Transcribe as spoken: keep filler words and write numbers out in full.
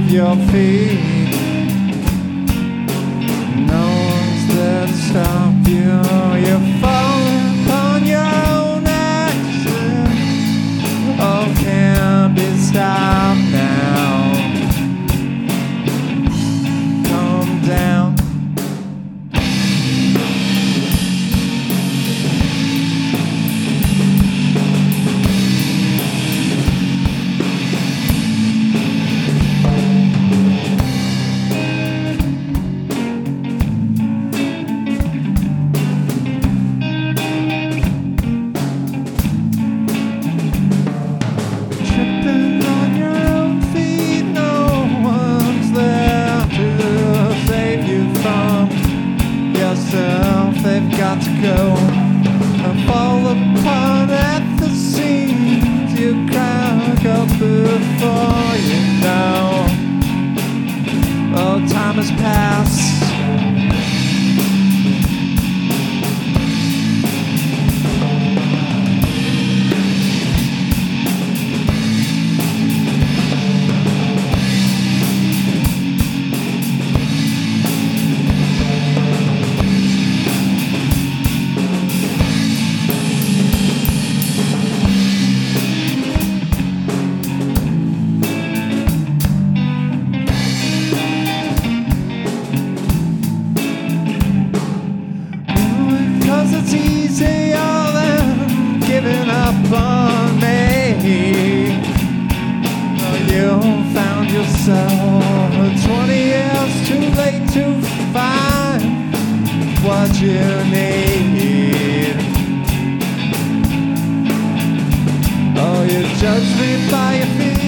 your feet. No one's there to stop you. You're falling upon your own accident. Oh, can't be stopped now. Calm down. They've got to go and fall apart at the seams. You crack up before you know. Oh, time has passed. It's easier than giving up on me. Oh, you found yourself twenty years too late to find what you need. Oh, you judge me by your feet.